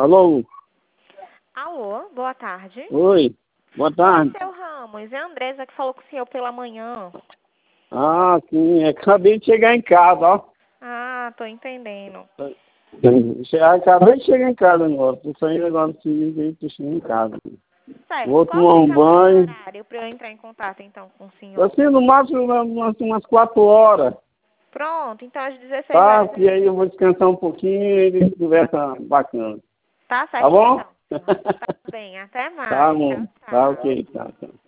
Alô? Alô, boa tarde. Oi, boa tarde. Oi, seu Ramos, é a Andresa que falou com o senhor pela manhã. Ah, sim, acabei de chegar em casa, ó. Ah, tô entendendo. Acabei de chegar em casa agora. Tô saindo agora do serviço aí, tô chegando em casa. Certo, Vou qual tomar um seria o melhor banho. horário para eu entrar em contato então com o senhor? Assim, no máximo umas 4 horas. Pronto, então às 16 Tá? horas. E aí eu vou descansar um pouquinho e a gente conversa bacana. Tá Tá certo bom? então, seu Ramos. Tá bem, até Tá mais. bom. Tchau, Tá tchau. ok, tá.